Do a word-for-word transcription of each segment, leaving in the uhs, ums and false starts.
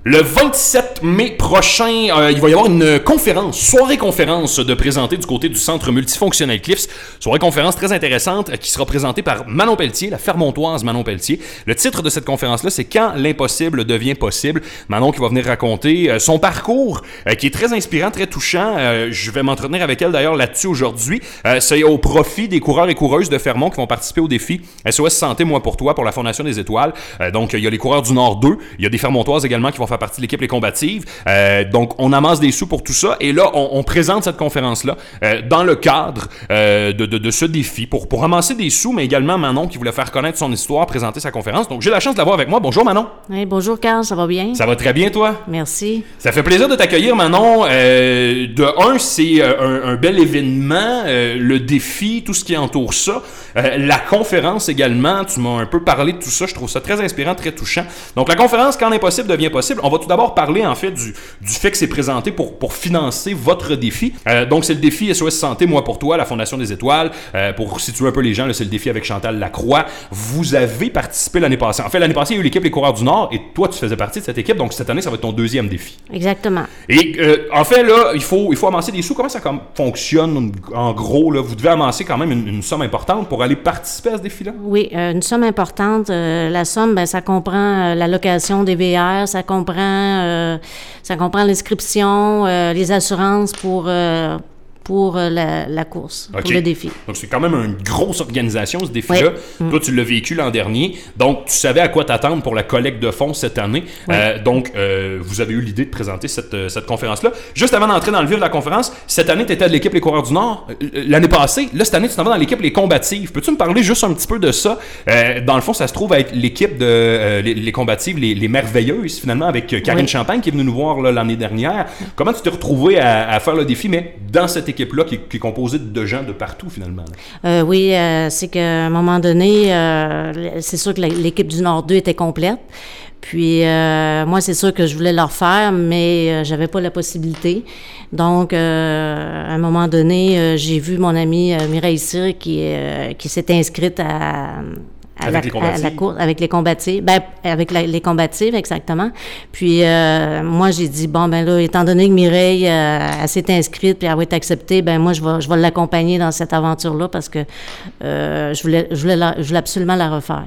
Le vingt-sept mai prochain, euh, il va y avoir une conférence, soirée-conférence de présenter du côté du Centre multifonctionnel Cliffs. Soirée-conférence très intéressante euh, qui sera présentée par Manon Pelletier, la Fermontoise Manon Pelletier. Le titre de cette conférence-là, c'est « Quand l'impossible devient possible ». Manon qui va venir raconter euh, son parcours euh, qui est très inspirant, très touchant. Euh, je vais m'entretenir avec elle d'ailleurs là-dessus aujourd'hui. Euh, c'est au profit des coureurs et coureuses de Fermont qui vont participer au défi S O S Santé Moi pour toi pour la Fondation des Étoiles. Euh, donc, il y a les coureurs du Nord deux, il y a des Fermontoises également qui vont faire partie de l'équipe Les Combatives. Euh, donc, on amasse des sous pour tout ça. Et là, on, on présente cette conférence-là euh, dans le cadre euh, de, de, de ce défi pour, pour ramasser des sous, mais également Manon qui voulait faire connaître son histoire, présenter sa conférence. Donc, j'ai la chance de l'avoir avec moi. Bonjour Manon. Oui, bonjour Carl, ça va bien? Ça va très bien, toi? Merci. Ça fait plaisir de t'accueillir, Manon. Euh, de un, c'est un, un bel événement, euh, le défi, tout ce qui entoure ça. Euh, la conférence également, tu m'as un peu parlé de tout ça. Je trouve ça très inspirant, très touchant. Donc, la conférence « Quand l'impossible devient possible », on va tout d'abord parler, en fait, du, du fait que c'est présenté pour, pour financer votre défi. Euh, donc, c'est le défi S O S Santé Moi pour toi, la Fondation des Étoiles. Euh, pour situer un peu les gens, là, c'est le défi avec Chantal Lacroix. Vous avez participé l'année passée. En fait, l'année passée, il y a eu l'équipe Les Coureurs du Nord et toi, tu faisais partie de cette équipe. Donc, cette année, ça va être ton deuxième défi. Exactement. Et euh, en fait, là, il faut, il faut amasser des sous. Comment ça comme, fonctionne, en gros? Là, vous devez amasser quand même une, une somme importante pour aller participer à ce défi-là? Oui, euh, une somme importante. Euh, la somme, ben, ça comprend euh, la location des V R, ça comprend, euh, ça comprend l'inscription, euh, les assurances pour... Euh, pour la, la course, okay. Pour le défi. Donc, c'est quand même une grosse organisation, ce défi-là. Oui. Toi, tu l'as vécu l'an dernier. Donc, tu savais à quoi t'attendre pour la collecte de fonds cette année. Oui. Euh, donc, euh, vous avez eu l'idée de présenter cette, cette conférence-là. Juste avant d'entrer dans le vif de la conférence, cette année, tu étais de l'équipe Les Coureurs du Nord. L'année passée, là, cette année, tu t'en vas dans l'équipe Les Combatives. Peux-tu me parler juste un petit peu de ça? Euh, dans le fond, ça se trouve être l'équipe de euh, les, les Combatives, les, les Merveilleuses, finalement, avec Karine oui. Champagne qui est venue nous voir là, l'année dernière. Comment tu t'es retrouvé à, à faire le défi, mais dans cette équipe équipe-là qui, qui est composée de gens de partout, finalement? Euh, oui, euh, c'est qu'à un moment donné, euh, c'est sûr que l'équipe du Nord deux était complète. Puis, euh, moi, c'est sûr que je voulais leur faire, mais euh, j'avais pas la possibilité. Donc, euh, à un moment donné, euh, j'ai vu mon amie euh, Mireille Cyr qui, euh, qui s'est inscrite à... À avec, la, les à la course, avec les combatives, ben, avec la, les combatives, exactement. Puis, euh, moi, j'ai dit, bon, ben là, étant donné que Mireille, euh, elle s'est inscrite puis elle va être acceptée, ben moi, je vais, je vais l'accompagner dans cette aventure-là parce que euh, je voulais, je voulais, la, je voulais absolument la refaire.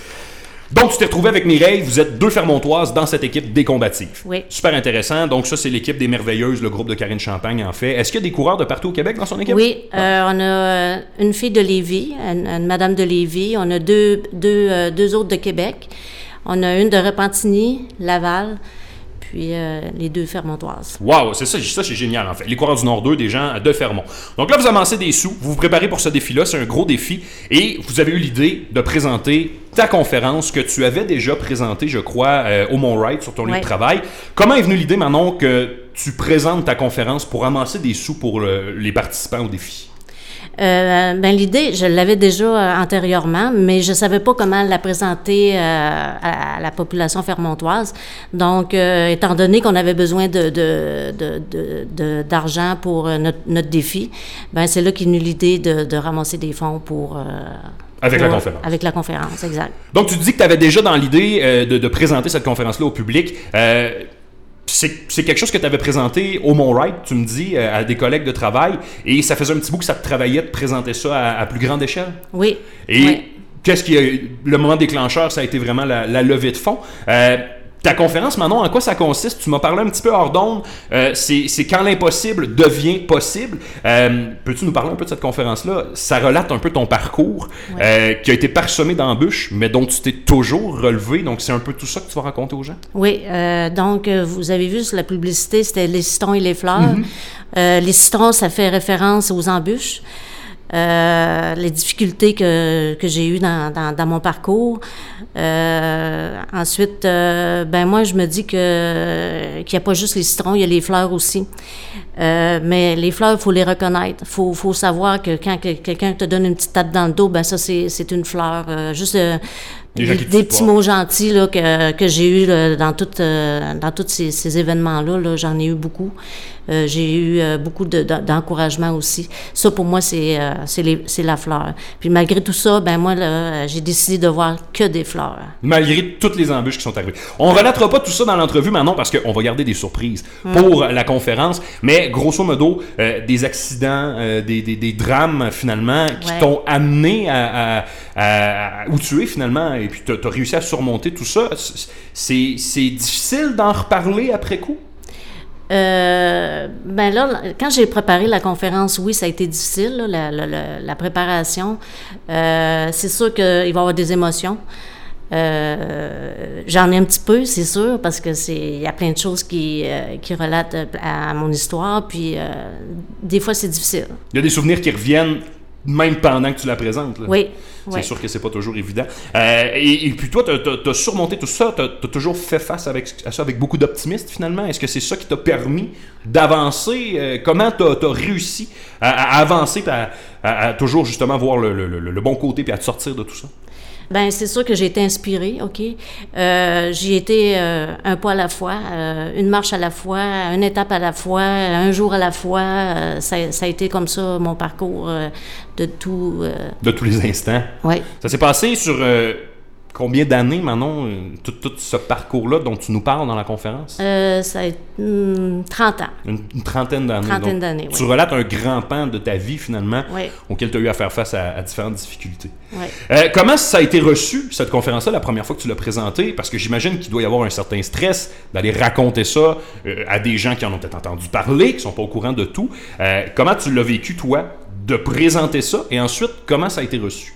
Donc, tu t'es retrouvé avec Mireille, vous êtes deux Fermontoises dans cette équipe des Combatives. Oui. Super intéressant. Donc, ça, c'est l'équipe des Merveilleuses, le groupe de Karine Champagne, en fait. Est-ce qu'il y a des coureurs de partout au Québec dans son équipe? Oui, euh, on a une fille de Lévis, une, une madame de Lévis. On a deux, deux, euh, deux autres de Québec. On a une de Repentigny, Laval, puis euh, les deux Fermontoises. Wow, c'est ça, ça, c'est génial, en fait. Les coureurs du Nord deux, des gens de Fermont. Donc là, vous amassez des sous, vous vous préparez pour ce défi-là, c'est un gros défi, et vous avez eu l'idée de présenter ta conférence que tu avais déjà présentée, je crois, euh, au Mont-Wright, sur ton lieu ouais. de travail. Comment est venue l'idée, Manon, que tu présentes ta conférence pour amasser des sous pour le, les participants au défi? Euh, ben l'idée, je l'avais déjà euh, antérieurement, mais je savais pas comment la présenter euh, à, à la population fermontoise. Donc, euh, étant donné qu'on avait besoin de, de, de, de, de d'argent pour euh, notre, notre défi, ben c'est là qu'est venue l'idée de, de ramasser des fonds pour... Euh, Avec pour, la conférence. Avec la conférence, exact. Donc, tu dis que tu avais déjà dans l'idée euh, de, de présenter cette conférence-là au public. Euh, C'est, c'est quelque chose que tu avais présenté au Mont-Wright, tu me dis, à des collègues de travail, et ça faisait un petit bout que ça te travaillait de présenter ça à, à plus grande échelle? Oui. Et oui. qu'est-ce qui a, le moment déclencheur, ça a été vraiment la, la levée de fonds. Euh, ta conférence, Manon, en quoi ça consiste? Tu m'as parlé un petit peu hors d'onde. Euh, c'est, c'est quand l'impossible devient possible. Euh, peux-tu nous parler un peu de cette conférence-là? Ça relate un peu ton parcours, oui. euh, qui a été parsemé d'embûches, mais dont tu t'es toujours relevé. Donc, c'est un peu tout ça que tu vas raconter aux gens? Oui. Euh, donc, vous avez vu sur la publicité, c'était les citrons et les fleurs. Mm-hmm. Euh, les citrons, ça fait référence aux embûches. Euh, les difficultés que, que j'ai eues dans, dans, dans mon parcours. Euh, ensuite, euh, ben moi, je me dis que qu'il n'y a pas juste les citrons, il y a les fleurs aussi. Euh, mais les fleurs, il faut les reconnaître. Il faut, faut savoir que quand que, quelqu'un te donne une petite tape dans le dos, ben ça, c'est, c'est une fleur. Euh, juste... Euh, Des, gens des, qui te des petits supportent. mots gentils là, que, que j'ai eus là, dans tous euh, dans tous ces, ces événements-là. Là, j'en ai eu beaucoup. Euh, j'ai eu euh, beaucoup de, de, d'encouragement aussi. Ça, pour moi, c'est, euh, c'est, les, c'est la fleur. Puis malgré tout ça, ben moi, là, j'ai décidé de voir que des fleurs. Malgré toutes les embûches qui sont arrivées. On ne relatera pas tout ça dans l'entrevue, Manon, parce qu'on va garder des surprises mm. pour la conférence. Mais grosso modo, euh, des accidents, euh, des, des, des drames, finalement, qui ouais. t'ont amené à, à, à, à où tu es, finalement, et puis tu as réussi à surmonter tout ça. C'est, c'est difficile d'en reparler après coup? Euh, ben là, quand j'ai préparé la conférence, oui, ça a été difficile, là, la, la, la, la préparation. Euh, c'est sûr qu'il va y avoir des émotions. Euh, j'en ai un petit peu, c'est sûr, parce que c'est il y a plein de choses qui, euh, qui relatent à, à mon histoire, puis euh, des fois, c'est difficile. Il y a des souvenirs qui reviennent même pendant que tu la présentes. Là. Oui. C'est oui. sûr que c'est pas toujours évident. Euh, et, et puis toi, tu as surmonté tout ça, tu as toujours fait face avec, à ça avec beaucoup d'optimisme finalement. Est-ce que c'est ça qui t'a permis d'avancer? Euh, comment tu as réussi à, à avancer et à, à, à toujours justement voir le, le, le, le bon côté et à te sortir de tout ça? Bien, c'est sûr que j'ai été inspirée, OK? Euh, j'y été euh, un pas à la fois, euh, une marche à la fois, une étape à la fois, un jour à la fois. Euh, ça, ça a été comme ça, mon parcours euh, de tout... Euh... De tous les instants? Oui. Ça s'est passé sur... Euh... Combien d'années, Manon, tout, tout ce parcours-là dont tu nous parles dans la conférence? Euh, ça a été hum, trente ans. Une, une trentaine d'années. Trentaine d'années, Tu oui. relates un grand pan de ta vie, finalement, oui. auquel tu as eu à faire face à, à différentes difficultés. Oui. Euh, comment ça a été reçu, cette conférence-là, la première fois que tu l'as présentée? Parce que j'imagine qu'il doit y avoir un certain stress d'aller raconter ça euh, à des gens qui en ont peut-être entendu parler, qui ne sont pas au courant de tout. Euh, comment tu l'as vécu, toi, de présenter ça? Et ensuite, comment ça a été reçu?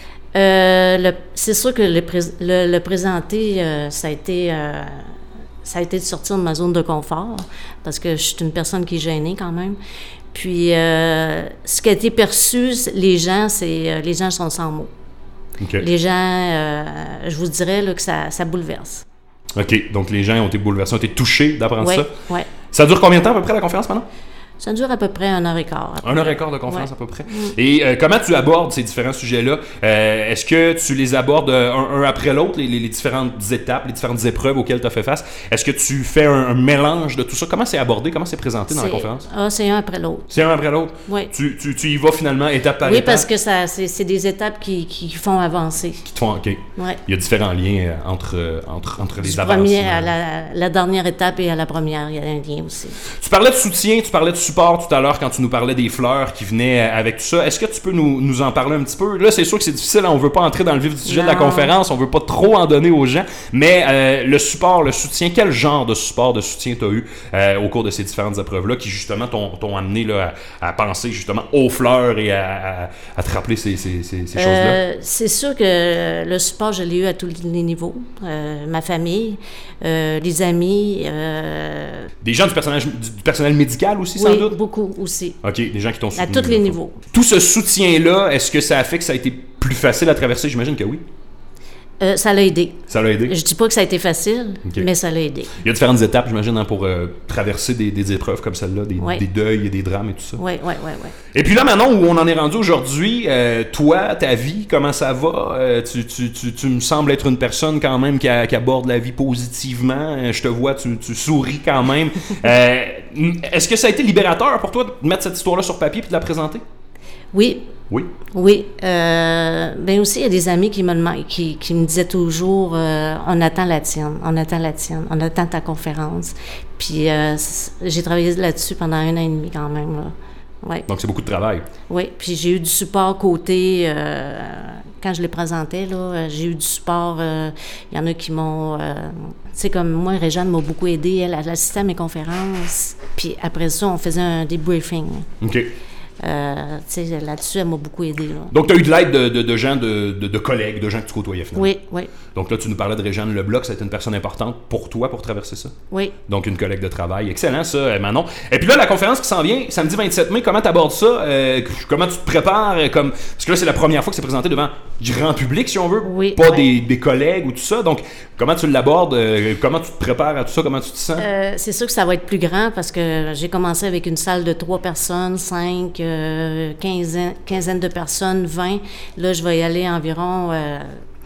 Euh, le, c'est sûr que le, pré, le, le présenter, euh, ça a été euh, ça a été de sortir de ma zone de confort, parce que je suis une personne qui est gênée quand même. Puis, euh, ce qui a été perçu, les gens, c'est euh, les gens sont sans mots. Okay. Les gens, euh, je vous dirais là, que ça, ça bouleverse. OK. Donc, les gens ont été bouleversés, ont été touchés d'apprendre ouais, ça. Oui. Ça dure combien de temps à peu près la conférence maintenant? Ça dure à peu près une heure et quart. Un heure et quart de conférence ouais. à peu près. Mm. Et euh, comment tu abordes ces différents sujets-là? Euh, est-ce que tu les abordes un, un après l'autre, les, les, les différentes étapes, les différentes épreuves auxquelles tu as fait face? Est-ce que tu fais un, un mélange de tout ça? Comment c'est abordé? Comment c'est présenté dans c'est, la conférence? Ah, c'est un après l'autre. C'est un après l'autre? Oui. Tu, tu, tu y vas finalement étape par oui, étape? Oui, parce que ça, c'est, c'est des étapes qui, qui font avancer. Qui te font, OK. Ouais. Il y a différents liens entre, entre, entre les du avancements. Premier à la, la dernière étape et à la première, il y a un lien aussi. Tu parlais de soutien, tu parlais de support tout à l'heure quand tu nous parlais des fleurs qui venaient avec tout ça. Est-ce que tu peux nous, nous en parler un petit peu? Là, c'est sûr que c'est difficile, on ne veut pas entrer dans le vif du sujet non. de la conférence, on ne veut pas trop en donner aux gens, mais euh, le support, le soutien, quel genre de support, de soutien tu as eu euh, au cours de ces différentes épreuves-là qui, justement, t'ont, t'ont amené là, à, à penser, justement, aux fleurs et à, à, à te rappeler ces, ces, ces, ces euh, choses-là? C'est sûr que le support, je l'ai eu à tous les niveaux. Euh, ma famille, euh, les amis. Euh... Des gens du personnel, du personnel médical aussi, oui, sans doute? beaucoup aussi. OK, des gens qui t'ont soutenu. À tous les niveaux. Tout ce soutien-là, est-ce que ça a fait que ça a été plus facile à traverser? J'imagine que oui. Euh, ça l'a aidé. Ça l'a aidé? Je dis pas que ça a été facile, okay. mais ça l'a aidé. Il y a différentes étapes, j'imagine, hein, pour euh, traverser des, des épreuves comme celle-là, des, ouais. des deuils et des drames et tout ça. Oui, oui, oui, oui. Et puis là, maintenant, où on en est rendu aujourd'hui, euh, toi, ta vie, comment ça va? Euh, tu, tu, tu, tu me sembles être une personne quand même qui, a, qui aborde la vie positivement. Euh, je te vois, tu, tu souris quand même. euh, est-ce que ça a été libérateur pour toi de mettre cette histoire-là sur papier et de la présenter? Oui. Oui. Oui. Euh, ben aussi, il y a des amis qui me, qui, qui me disaient toujours euh, on attend la tienne, on attend la tienne, on attend ta conférence. Puis euh, j'ai travaillé là-dessus pendant un an et demi quand même. Là. Ouais. Donc, c'est beaucoup de travail. Oui. Puis j'ai eu du support côté. Euh, quand je les présentais, là, j'ai eu du support. Il euh, y en a qui m'ont. Euh, tu sais, comme moi, Réjeanne m'a beaucoup aidé. Elle, elle assistait à mes conférences. Puis après ça, on faisait un débriefing. OK. Euh, là-dessus, elle m'a beaucoup aidé. Là. Donc, tu as eu de l'aide de, de, de gens, de, de, de collègues, de gens que tu côtoyais finalement. Oui, oui. Donc là, tu nous parlais de Réjeanne Lebloc, ça a été une personne importante pour toi pour traverser ça. Oui. Donc, une collègue de travail. Excellent, ça, Manon. Et puis là, la conférence qui s'en vient, samedi vingt-sept mai, comment tu abordes ça? Euh, comment tu te prépares? Comme... Parce que là, c'est la première fois que c'est présenté devant grand public, si on veut. Oui. Pas oui. Des, des collègues ou tout ça. Donc, comment tu l'abordes? Euh, comment tu te prépares à tout ça? Comment tu te sens? Euh, c'est sûr que ça va être plus grand parce que j'ai commencé avec une salle de trois personnes, cinq, euh, quinzaine, quinzaine de personnes, vingt. Là, je vais y aller environ euh,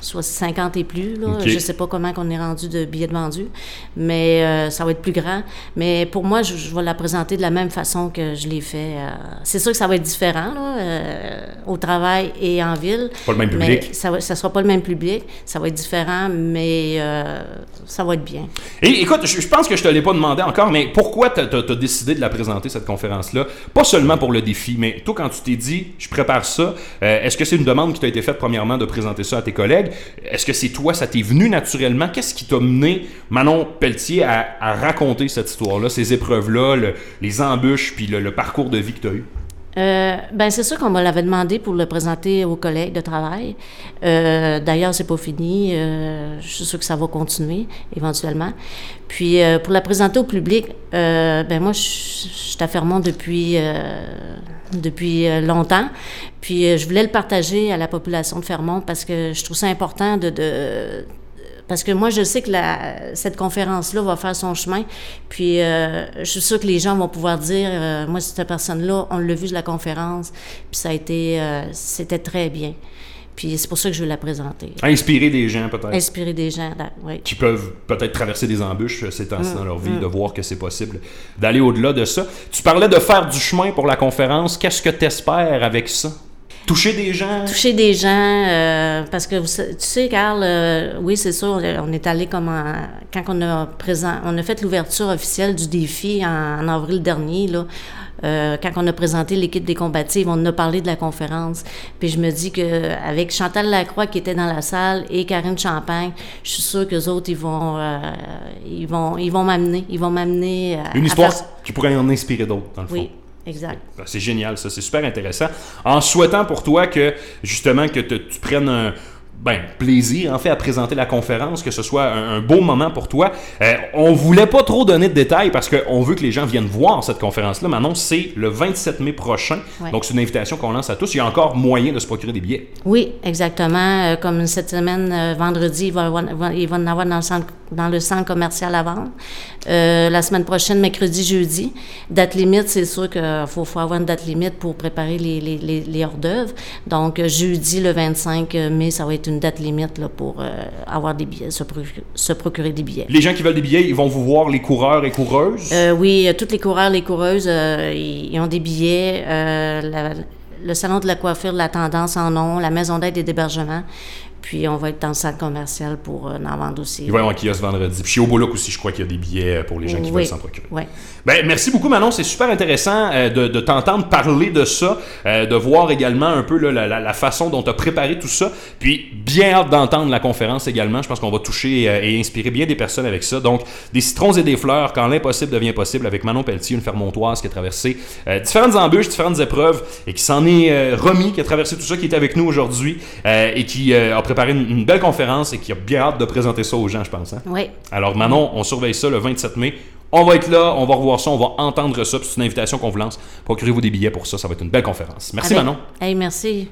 soit cinquante et plus. Là. Okay. Je ne sais pas comment on est rendu de billets de vendus, mais euh, ça va être plus grand. Mais pour moi, je, je vais la présenter de la même façon que je l'ai fait. Euh, c'est sûr que ça va être différent là, euh, au travail et en ville. Pas le même public. Mais ça ne sera pas le même public. Ça va être différent, mais euh, ça va être bien. Et écoute, je, je pense que je te l'ai pas demandé encore, mais pourquoi tu as décidé de la présenter, cette conférence-là? Pas seulement pour le défi, mais toi, quand tu t'es dit, je prépare ça, euh, est-ce que c'est une demande qui t'a été faite premièrement de présenter ça à tes collègues? Est-ce que c'est toi, ça t'est venu naturellement? Qu'est-ce qui t'a mené, Manon Pelletier, à, à raconter cette histoire-là, ces épreuves-là, le, les embûches, puis le, le parcours de vie que tu as eu? Euh, ben c'est sûr qu'on me l'avait demandé pour le présenter aux collègues de travail. Euh, d'ailleurs, c'est pas fini. Euh, je suis sûre que ça va continuer éventuellement. Puis euh, pour la présenter au public, euh, ben moi, je, je suis à Fermont depuis euh, depuis longtemps. Puis euh, je voulais le partager à la population de Fermont parce que je trouve ça important de, de Parce que moi, je sais que la, cette conférence-là va faire son chemin. Puis, euh, je suis sûre que les gens vont pouvoir dire, euh, moi, cette personne-là, on l'a vu de la conférence, puis ça a été, euh, c'était très bien. Puis, c'est pour ça que je veux la présenter. Inspirer des gens, peut-être. Inspirer des gens, là, oui. Qui peuvent peut-être traverser des embûches ces temps-ci mmh, dans leur vie, mmh. de voir que c'est possible d'aller au-delà de ça. Tu parlais de faire du chemin pour la conférence. Qu'est-ce que tu espères avec ça? Toucher des gens? Toucher des gens, euh, parce que vous, tu sais, Carl, euh, oui, c'est sûr, on est allé comme en, quand on a présent, on a fait l'ouverture officielle du défi en, en avril dernier, là, euh, quand on a présenté l'équipe des combatives, on a parlé de la conférence. Puis je me dis qu'avec Chantal Lacroix qui était dans la salle et Karine Champagne, je suis sûre qu'eux autres, ils vont, euh, ils vont, ils vont m'amener, ils vont m'amener à, une histoire à faire... qui pourrait en inspirer d'autres, dans le fond. Oui. Exact. C'est génial, ça, c'est super intéressant. En souhaitant pour toi que, justement, que te, tu prennes un ben, plaisir, en fait, à présenter la conférence, que ce soit un, un beau moment pour toi. Euh, on voulait pas trop donner de détails parce qu'on veut que les gens viennent voir cette conférence-là. Maintenant, c'est le vingt-sept mai prochain. Ouais. Donc, c'est une invitation qu'on lance à tous. Il y a encore moyen de se procurer des billets. Oui, exactement. Euh, comme cette semaine, euh, vendredi, il va, avoir, il va en avoir dans le centre, dans le centre commercial à vendre. Euh, la semaine prochaine, mercredi, jeudi. Date limite, c'est sûr qu'il faut, faut avoir une date limite pour préparer les, les, les, les hors-d'œuvre. Donc, jeudi, le vingt-cinq mai, ça va être une date limite là, pour euh, avoir des billets, se, procurer, se procurer des billets. Les gens qui veulent des billets, ils vont vous voir, les coureurs et coureuses? Euh, oui, tous les coureurs, les coureuses, euh, ils, ils ont des billets. Euh, la, le salon de la coiffure, de la tendance en ont, la maison d'aide et d'hébergement. Puis on va être dans le centre commercial pour euh, en vendre aussi. Il va y avoir un kiosque vendredi. Puis chez Obolook aussi, je crois qu'il y a des billets pour les gens qui oui, veulent s'en procurer. Oui. Ben, merci beaucoup, Manon. C'est super intéressant euh, de, de t'entendre parler de ça, euh, de voir également un peu là, la, la, la façon dont tu as préparé tout ça. Puis bien hâte d'entendre la conférence également. Je pense qu'on va toucher euh, et inspirer bien des personnes avec ça. Donc, des citrons et des fleurs, quand l'impossible devient possible, avec Manon Pelletier, une Fermontoise qui a traversé euh, différentes embûches, différentes épreuves et qui s'en est euh, remis, qui a traversé tout ça, qui est avec nous aujourd'hui euh, et qui euh, a préparé une, une belle conférence et qui a bien hâte de présenter ça aux gens, je pense. Hein? Oui. Alors, Manon, on surveille ça le vingt-sept mai. On va être là, on va revoir ça, on va entendre ça. Puis c'est une invitation qu'on vous lance. Procurez-vous des billets pour ça, ça va être une belle conférence. Merci, Avec... Manon. Hey, merci.